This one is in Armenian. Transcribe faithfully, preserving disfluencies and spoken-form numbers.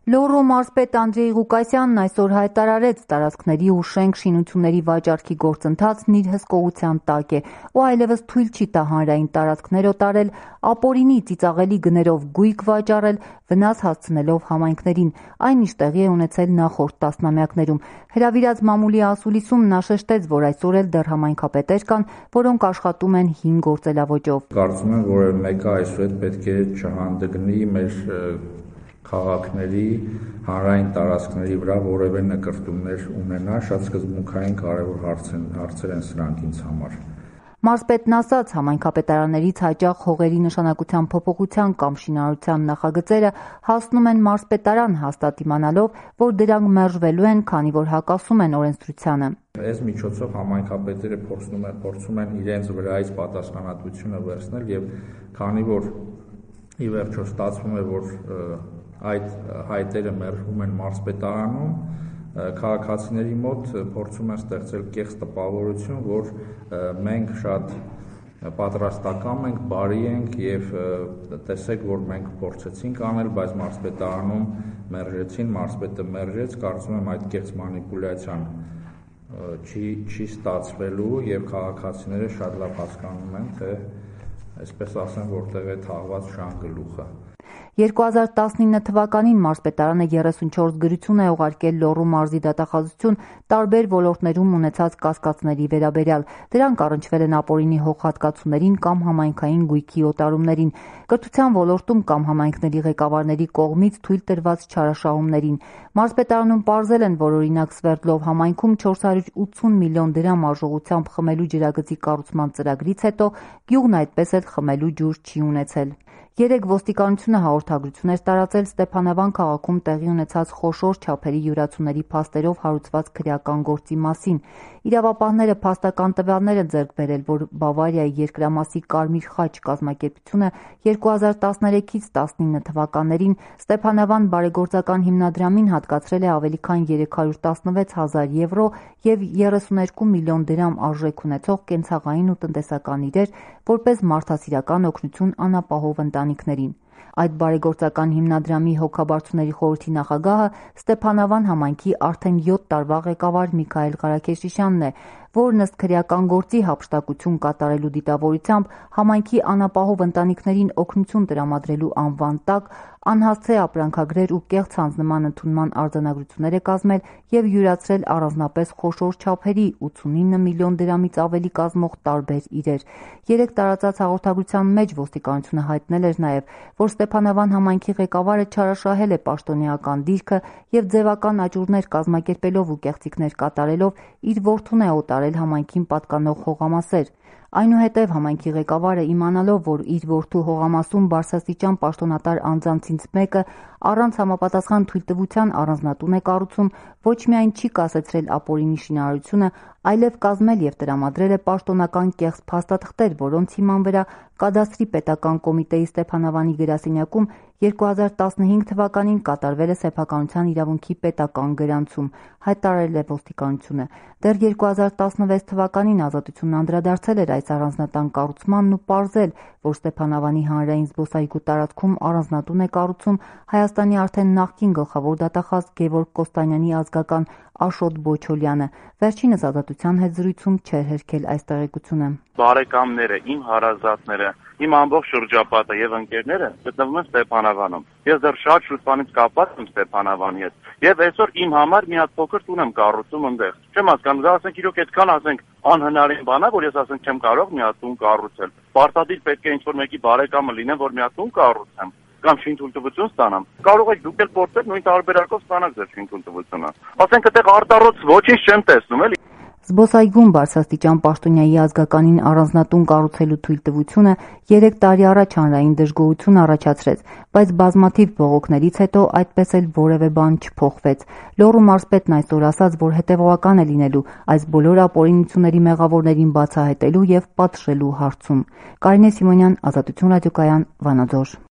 Լոռու մարզպետ Անդրեյ Ղուկասյանն այսօր հայտարարեց տարածքների ու շենք շինությունների վաճառքի գործընթացն իր հսկողության տակ է ու այլևս թույլ չի տա հանրային տարածքներ օտարել, ապօրինի ծիծաղելի գներով գույք վաճառել, վնաս հասցնելով համայնքներին, այն ինչ տեղի է ունեցել նախորդ տասնամյակներում։ Հրավիրած մամուլի ասուլիսում նա շեշտեց, որ այսօր էլ դեռ համայնքապետեր կան, որոնք աշխատում են հին գործելավոճով։ Կարծում եմ, որ մեկը այսուհետ պետք է չհանդգնի մեր քաղաքների, հանրային տարածքների վրա որևէ նկրտումներ ունենա, շատ սկզբունքային կարևոր հարցեր են սրանք ինձ համար։ Մարզպետն ասաց, համայնքապետարաններից հաճախ հողերի նշանակության փոփոխության կամ շինարարության նախագծերը հասնում են մարզպետարան, հաստատ իմանալով, որ դրանք մերժվելու են, քանի որ հակասում են օրենսդրությանը։ Այս միջոցով համայնքապետերը փորձում են, փորձում են իրենց վրայից պատասխանատվությունը վերցնել եւ քանի որ ի վերջո ստացվում է, որ այդ հայտերը մերժվում են մարզպետարանում, քաղաքացիների մոտ փորձում են ստեղծել կեղծ տպավորություն, որ մենք շատ պատրաստական ենք, բարի ենք եւ տեսեք, որ մենք փորձեցինք անել, բայց մարզպետարանում մերժեցին, մարզպետը մերժեց, կարծում եմ այդ կեղծ մանիպուլյացիան չի չի ստացվելու եւ քաղաքացիները շատ լավ հասկանում են, թե այսպես ասեմ, որտեղ է թաղված շան գլուխը։ երկու հազար տասնինը թվականին մարզպետարանը երեսունչորս գրություն է ուղարկել Լոռու մարզի դատախազություն տարբեր ոլորտներում ունեցած կասկածների վերաբերյալ։ Դրանք առնչվել են ապօրինի հողհատկացումներին կամ համայնքային գույքի օտարումներին, կրթության ոլորտում կամ համայնքների ղեկավարների կողմից թույլ տրված չարաշահումներին։ Մարզպետարանում պարզել են, որ օրինակ Սվերդլով համայնքում չորս հարյուր ութսուն միլիոն դրամ արժողությամբ խմելու ջրագծի կառուցման ծրագրից հետո գյուղն այդպես էլ խմելու ջուր չի ունեցել։ Երեկ ոստիկանությունը հաղորդագրություն էր տարածել Ստեփանավան քաղաքում տեղի ունեցած խոշոր չափերի յուրացումների փաստերով հարուցված քրեական գործի մասին։ Իրավապահները փաստական տվյալներ են ձեռք բերել, որ Բավարիայի երկրամասի Կարմիր խաչ կազմակերպությունը երկու հազար տասներեքից տասնինը թվականներին Ստեփանավան բարեգործական հիմնադրամին հատկացրել է ավելի քան երեք հարյուր տասնվեց հազար եվրո եւ երեսուներկու միլիոն դրամ արժեք ունեցող կենցաղային ու տնտեսական իրեր, որպես մարդասիրական օգնություն անապահով ընտանիքներին։ Այդ բարեգործական հիմնադրամի հոգաբարձուների խորհրդի նախագահը Ստեփանավան համայնքի արդեն յոթ տարվա ղեկավար Միքայել Ղարաքեշիշյանն է, որն ըստ քրեական գործի հափշտակություն կատարելու դիտավորությամբ համայնքի անապահով ընտանիքներին օգնություն տրամադրելու անվան տակ անհասցե ապրանքագրեր ու կեղծ հանձնման ընդունման արձանագրություններ է կազմել եւ յուրացրել առանձնապես խոշոր չափերի ութսունինը միլիոն դրամից ավելի կազմող տարբեր իրեր։ Երեք տարածած հաղորդագրության մեջ ոստիկանությունը հայտնել էր նաեւ, որ Ստեփանավան համայնքի ղեկավարը չարաշահել է պաշտոնեական դիրքը եւ ձևական աճուրներ կազմակերպելով ու կեղծիքներ կատարելով իր որդուն է օտարել համայնքին պատկանող հողամասեր։ Այնուհետև համայնքի ղեկավարը իմանալով, որ իր որդու հողամասում բարձրաստիճան պաշտոնատար անձանցից մեկը առանց համապատասխան թույլտվության առանձնատուն է կառուցում, ոչ միայն չի կասեցրել ապօրինի շինարարությունը, այլև կազմել եւ տրամադրել է պաշտոնական կեղծ փաստաթղթեր, որոնց հիման վրա Կադաստրի պետական կոմիտեի Ստեփանավանի գրասենյակում երկու հազար տասնհինգ թվականին կատարվել է սեփականության իրավունքի պետական գրանցում, հայտարարել է ոստիկանությունը։ Դեռ երկու հազար տասնվեց թվականին Ազատությունն անդրադարձել էր այս առանձնատան կառուցմանն ու պարզել, որ Ստեփանավանի հանրային զբոսայգու տարածքում առանձնատուն է կառուցում Հայաստանի արդեն նախկին գլխավոր դատախազ Գևորգ Կոստանյանի ազգական Աշոտ Բոչոլյանը։ Վերջինս Ազատության հետ զրույցում չէր հերքել այս տեղեկությունը։ Բարեկամները, իմ հարազատները, իմ ամբողջ շրջապատը եւ ընկերները գտնվում են Ստեփանավանում։ Ես դեռ շատ շուտվանից կապված եմ Ստեփանավանի հետ։ Եվ այսօր իմ համար մի հատ փոքր տուն եմ կառուցում այնտեղ։ Չեմ հասկանում, դա ասենք իրոք այդքան ասենք անհնարին բան է, որ ես ասենք չեմ կարող մի հատ տուն կառուցել։ Պարտադիր պետք է ինչ-որ մեկի բարեկամը լինեմ, որ մի հատ տուն կառուցեմ կամ շինթույլտվություն ստանամ։ Կարող եք դուք էլ փորձել նույն տարբերակով ստանալ ձեր շինթույլտվությունը։ Ասենք այդտեղ արտառոց ոչինչ չեմ տեսնում, էլի։ Զբոսայգում բարձրաստիճան պաշտոնյայի ազգականին առանձնատուն կառուցելու թույլտվությունը երեք տարի առաջ հանրային դժգոհություն առաջացրեց, բայց բազմաթիվ բողոքներից հետո այդպես էլ որևէ բան չփոխվեց։ Լոռու մարզպետն այսօր ասաց, որ հետևողական է լինելու այս բոլոր ապօրինությունների մեղավորներին բացահայտելու եւ պատժելու հարցում։ Կարինե Սիմոնյան, Ազատություն ռադիոկայան, Վանաձոր։